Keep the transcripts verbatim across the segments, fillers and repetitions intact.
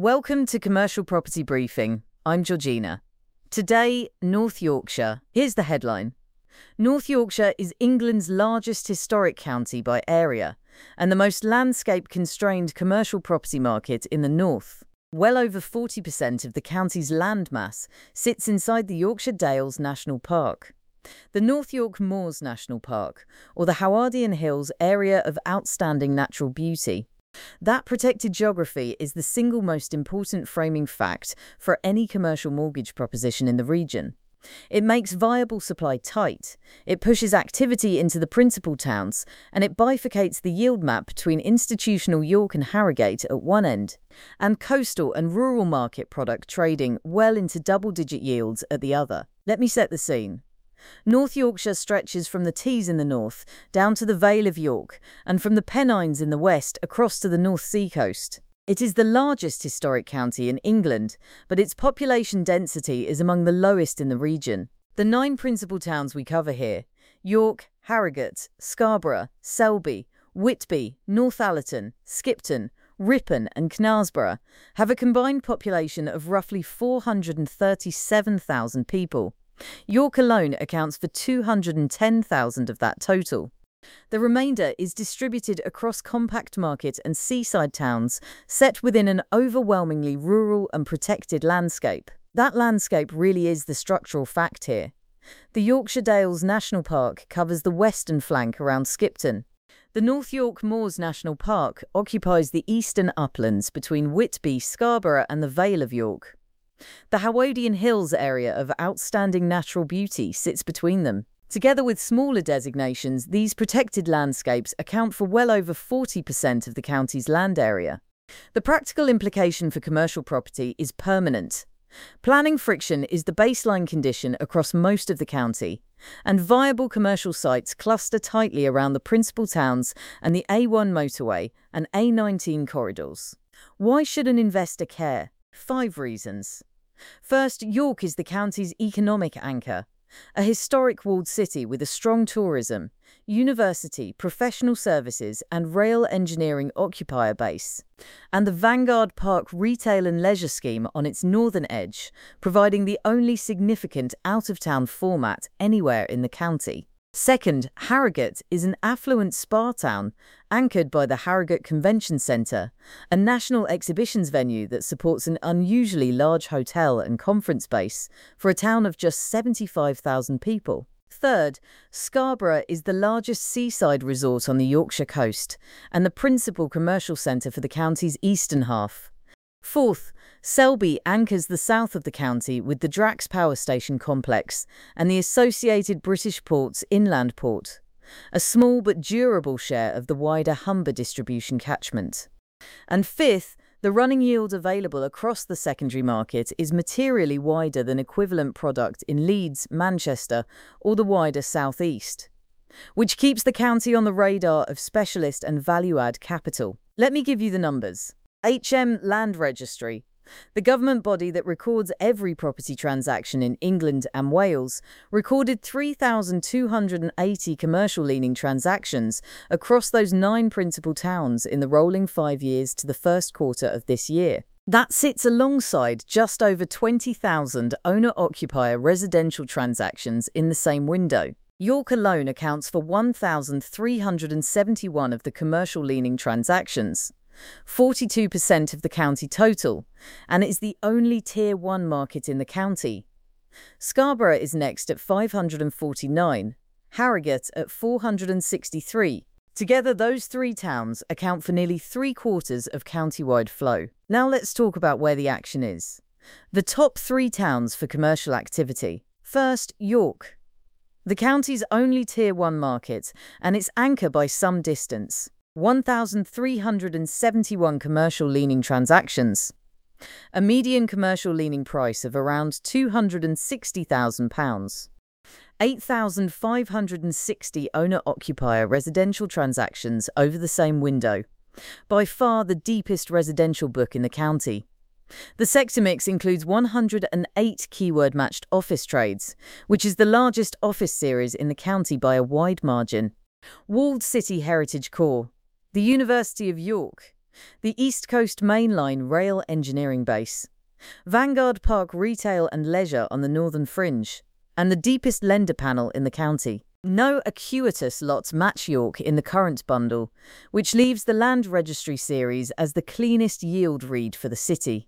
Welcome to Commercial Property Briefing. I'm Georgina. Today, North Yorkshire. Here's the headline. North Yorkshire is England's largest historic county by area and the most landscape-constrained commercial property market in the north. Well over forty percent of the county's landmass sits inside the Yorkshire Dales National Park, the North York Moors National Park, or the Howardian Hills Area of Outstanding Natural Beauty. That protected geography is the single most important framing fact for any commercial mortgage proposition in the region. It makes viable supply tight, it pushes activity into the principal towns, and it bifurcates the yield map between institutional York and Harrogate at one end, and coastal and rural market product trading well into double-digit yields at the other. Let me set the scene. North Yorkshire stretches from the Tees in the north down to the Vale of York and from the Pennines in the west across to the North Sea coast. It is the largest historic county in England, but its population density is among the lowest in the region. The nine principal towns we cover here, York, Harrogate, Scarborough, Selby, Whitby, Northallerton, Skipton, Ripon and Knaresborough, have a combined population of roughly four hundred thirty-seven thousand people. York alone accounts for two hundred ten thousand of that total. The remainder is distributed across compact market and seaside towns set within an overwhelmingly rural and protected landscape. That landscape really is the structural fact here. The Yorkshire Dales National Park covers the western flank around Skipton. The North York Moors National Park occupies the eastern uplands between Whitby, Scarborough and the Vale of York. The Howardian Hills Area of Outstanding Natural Beauty sits between them. Together with smaller designations, these protected landscapes account for well over forty percent of the county's land area. The practical implication for commercial property is permanent. Planning friction is the baseline condition across most of the county, and viable commercial sites cluster tightly around the principal towns and the A one motorway and A nineteen corridors. Why should an investor care? Five reasons. First, York is the county's economic anchor, a historic walled city with a strong tourism, university, professional services and rail engineering occupier base, and the Vanguard Park retail and leisure scheme on its northern edge, providing the only significant out-of-town format anywhere in the county. Second, Harrogate is an affluent spa town anchored by the Harrogate Convention Centre, a national exhibitions venue that supports an unusually large hotel and conference base for a town of just seventy-five thousand people. Third, Scarborough is the largest seaside resort on the Yorkshire coast and the principal commercial centre for the county's eastern half. Fourth, Selby anchors the south of the county with the Drax Power Station complex and the associated British Ports Inland Port, a small but durable share of the wider Humber distribution catchment. And fifth, the running yield available across the secondary market is materially wider than equivalent product in Leeds, Manchester, or the wider southeast, which keeps the county on the radar of specialist and value-add capital. Let me give you the numbers. H M Land Registry, the government body that records every property transaction in England and Wales, recorded three thousand two hundred eighty commercial-leaning transactions across those nine principal towns in the rolling five years to the first quarter of this year. That sits alongside just over twenty thousand owner-occupier residential transactions in the same window. York alone accounts for one thousand three hundred seventy-one of the commercial-leaning transactions, forty-two percent of the county total, and is the only Tier one market in the county. Scarborough is next at five hundred forty-nine, Harrogate at four hundred sixty-three. Together, those three towns account for nearly three-quarters of county-wide flow. Now let's talk about where the action is. The top three towns for commercial activity. First, York, the county's only Tier one market, and its anchor by some distance. one thousand three hundred seventy-one commercial-leaning transactions, a median commercial-leaning price of around two hundred sixty thousand pounds, eight thousand five hundred sixty owner-occupier residential transactions over the same window, by far the deepest residential book in the county. The sector mix includes one hundred eight keyword-matched office trades, which is the largest office series in the county by a wide margin. Walled City Heritage Core, the University of York, The East Coast Main Line Rail Engineering Base, Vanguard Park Retail and Leisure on the northern fringe, and the deepest lender panel in the county. No acuitous lots match York in the current bundle, which leaves the Land Registry series as the cleanest yield read for the city.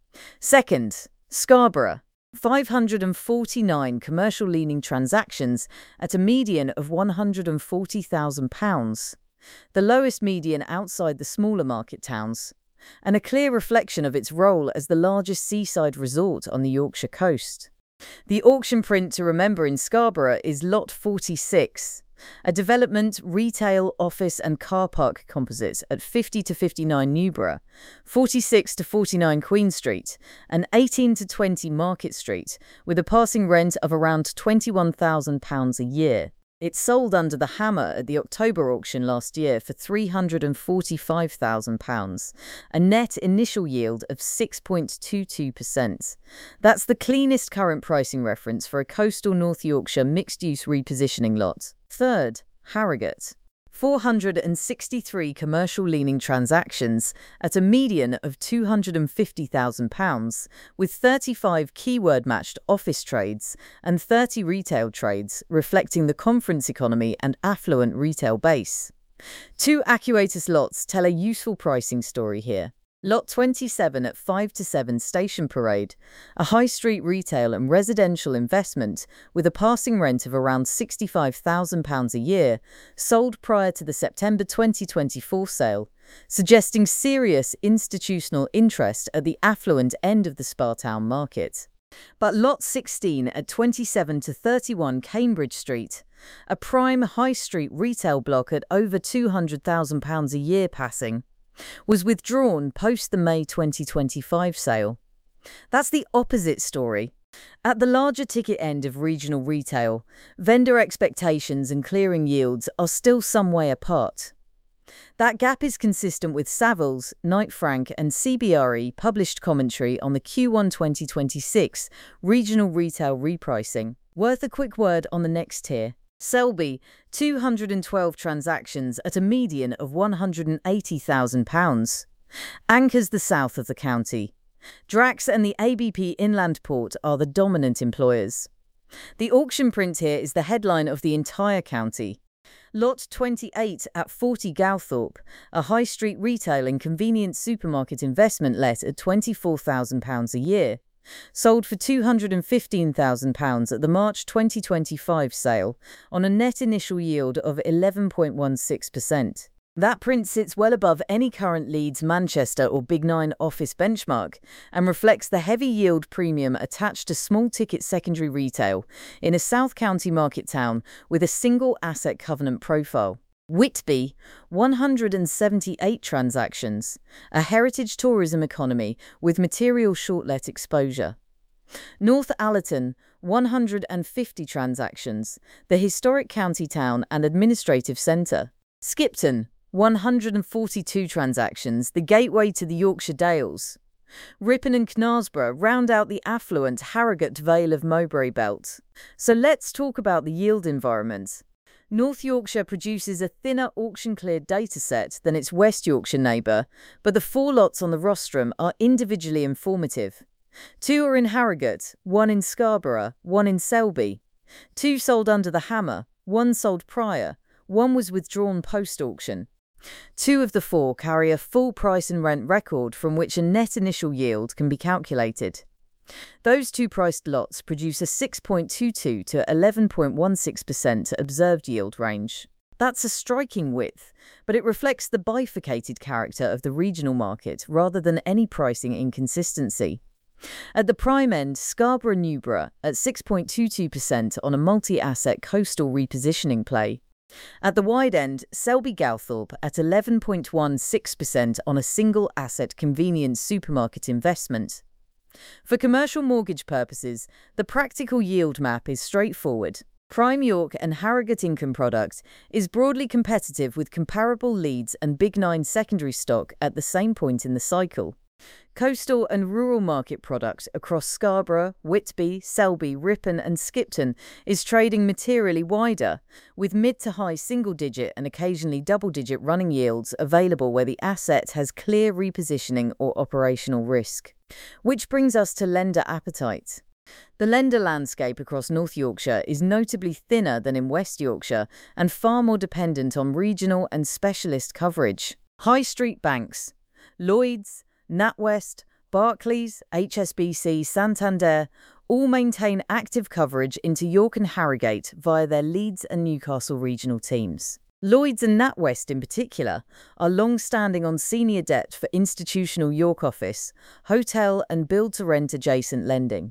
Second, Scarborough. five hundred forty-nine commercial-leaning transactions at a median of one hundred forty thousand pounds, the lowest median outside the smaller market towns, and a clear reflection of its role as the largest seaside resort on the Yorkshire coast. The auction print to remember in Scarborough is Lot forty-six, a development, retail, office and car park composite at fifty to fifty-nine Newborough, forty-six to forty-nine Queen Street and eighteen to twenty Market Street, with a passing rent of around twenty-one thousand pounds a year. It sold under the hammer at the October auction last year for three hundred forty-five thousand pounds, a net initial yield of six point two two percent. That's the cleanest current pricing reference for a coastal North Yorkshire mixed-use repositioning lot. Third, Harrogate. four hundred sixty-three commercial-leaning transactions at a median of two hundred fifty thousand pounds, with thirty-five keyword-matched office trades and thirty retail trades, reflecting the conference economy and affluent retail base. Two Acuatus lots tell a useful pricing story here. Lot twenty-seven at five to seven Station Parade, a high street retail and residential investment with a passing rent of around sixty-five thousand pounds a year, sold prior to the September twenty twenty-four sale, suggesting serious institutional interest at the affluent end of the Spa Town market. But Lot sixteen at twenty-seven to thirty-one Cambridge Street, a prime high street retail block at over two hundred thousand pounds a year passing, was withdrawn post the May twenty twenty-five sale. That's the opposite story. At the larger ticket end of regional retail, vendor expectations and clearing yields are still some way apart. That gap is consistent with Savills, Knight Frank and C B R E published commentary on the Q one twenty twenty-six regional retail repricing. Worth a quick word on the next tier. Selby, two hundred twelve transactions at a median of one hundred eighty thousand pounds, anchors the south of the county. Drax and the A B P Inland Port are the dominant employers. The auction print here is the headline of the entire county. Lot twenty-eight at forty Gowthorpe, a high street retail and convenience supermarket investment let at twenty-four thousand pounds a year, sold for two hundred fifteen thousand pounds at the March twenty twenty-five sale on a net initial yield of eleven point one six percent. That print sits well above any current Leeds, Manchester or Big Nine office benchmark and reflects the heavy yield premium attached to small-ticket secondary retail in a South County market town with a single asset covenant profile. Whitby, one hundred seventy-eight transactions, a heritage tourism economy with material short-let exposure. North Allerton, one hundred fifty transactions, the historic county town and administrative centre. Skipton, one hundred forty-two transactions, the gateway to the Yorkshire Dales. Ripon and Knaresborough round out the affluent Harrogate Vale of Mowbray belt. So let's talk about the yield environment. North Yorkshire produces a thinner auction-cleared dataset than its West Yorkshire neighbour, but the four lots on the rostrum are individually informative. Two are in Harrogate, one in Scarborough, one in Selby. Two sold under the hammer, one sold prior, one was withdrawn post-auction. Two of the four carry a full price and rent record from which a net initial yield can be calculated. Those two priced lots produce a six point two two to eleven point one six percent observed yield range. That's a striking width, but it reflects the bifurcated character of the regional market rather than any pricing inconsistency. At the prime end, Scarborough Newborough at six point two two percent on a multi-asset coastal repositioning play. At the wide end, Selby Gowthorpe at eleven point one six percent on a single asset convenience supermarket investment. For commercial mortgage purposes, the practical yield map is straightforward. Prime York and Harrogate income product is broadly competitive with comparable Leeds and Big Nine secondary stock at the same point in the cycle. Coastal and rural market product across Scarborough, Whitby, Selby, Ripon and Skipton is trading materially wider, with mid to high single-digit and occasionally double-digit running yields available where the asset has clear repositioning or operational risk. Which brings us to lender appetite. The lender landscape across North Yorkshire is notably thinner than in West Yorkshire and far more dependent on regional and specialist coverage. High street banks, Lloyds, NatWest, Barclays, H S B C, Santander all maintain active coverage into York and Harrogate via their Leeds and Newcastle regional teams. Lloyds and NatWest in particular are long-standing on senior debt for institutional York office, hotel and build-to-rent adjacent lending.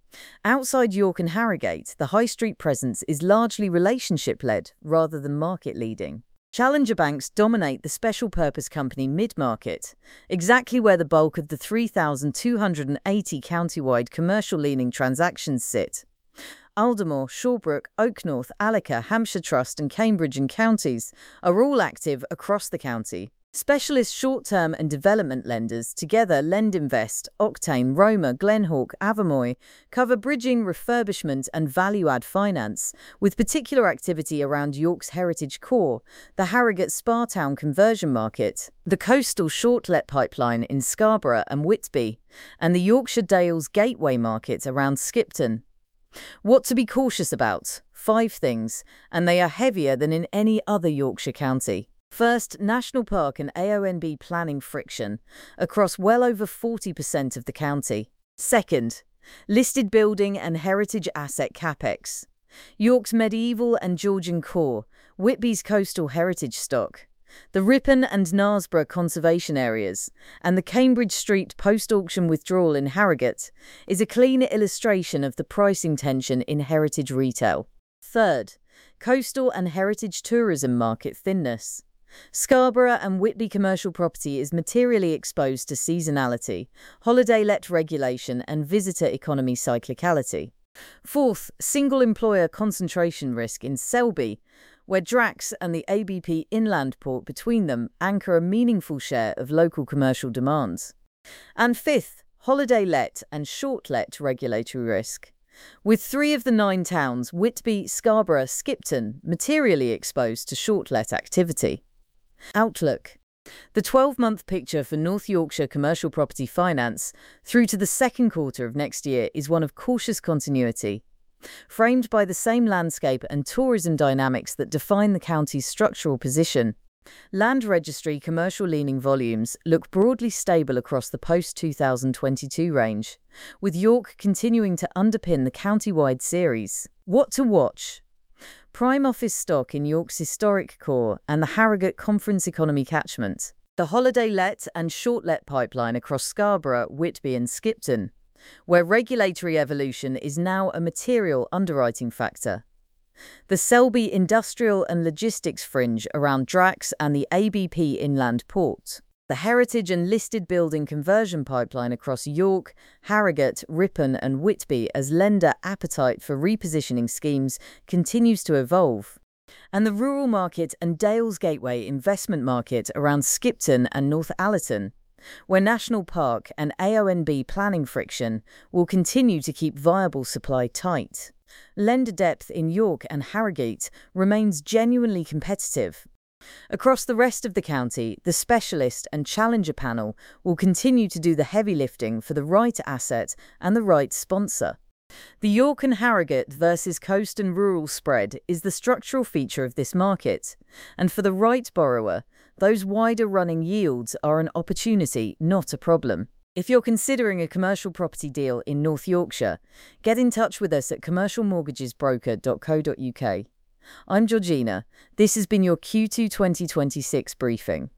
Outside York and Harrogate, the high street presence is largely relationship-led rather than market-leading. Challenger banks dominate the special purpose company mid-market, exactly where the bulk of the three thousand two hundred eighty county-wide commercial-leaning transactions sit. Aldermore, Shawbrook, Oaknorth, Allica, Hampshire Trust and Cambridge and Counties are all active across the county. Specialist short-term and development lenders together LendInvest, Octane, Roma, Glenhawk, Avamoy cover bridging, refurbishment and value-add finance, with particular activity around York's heritage core, the Harrogate Spa-Town conversion market, the coastal short-let pipeline in Scarborough and Whitby, and the Yorkshire Dales gateway market around Skipton. What to be cautious about? Five things, and they are heavier than in any other Yorkshire county. First, National Park and A O N B planning friction across well over forty percent of the county. Second, listed building and heritage asset capex. York's medieval and Georgian core, Whitby's coastal heritage stock, the Ripon and Knaresborough conservation areas, and the Cambridge Street post-auction withdrawal in Harrogate is a clean illustration of the pricing tension in heritage retail. Third, coastal and heritage tourism market thinness. Scarborough and Whitby commercial property is materially exposed to seasonality, holiday-let regulation and visitor economy cyclicality. Fourth, single employer concentration risk in Selby, where Drax and the A B P inland port between them anchor a meaningful share of local commercial demands. And fifth, holiday-let and short-let regulatory risk, with three of the nine towns, Whitby, Scarborough, Skipton, materially exposed to short-let activity. Outlook. The twelve-month picture for North Yorkshire commercial property finance through to the second quarter of next year is one of cautious continuity, framed by the same landscape and tourism dynamics that define the county's structural position. Land registry commercial leaning volumes look broadly stable across the post two thousand twenty-two range, with York continuing to underpin the county-wide series. What to watch? Prime office stock in York's historic core and the Harrogate Conference Economy catchment. The holiday-let and short-let pipeline across Scarborough, Whitby and Skipton, where regulatory evolution is now a material underwriting factor. The Selby industrial and logistics fringe around Drax and the A B P inland port. The heritage and listed building conversion pipeline across York, Harrogate, Ripon and Whitby as lender appetite for repositioning schemes continues to evolve. And the rural market and Dales Gateway investment market around Skipton and North Allerton, where National Park and A O N B planning friction will continue to keep viable supply tight. Lender depth in York and Harrogate remains genuinely competitive. Across the rest of the county, the specialist and challenger panel will continue to do the heavy lifting for the right asset and the right sponsor. The York and Harrogate versus coast and rural spread is the structural feature of this market, and for the right borrower, those wider running yields are an opportunity, not a problem. If you're considering a commercial property deal in North Yorkshire, get in touch with us at commercial mortgages broker dot co dot uk. I'm Georgina. This has been your Q two twenty twenty-six briefing.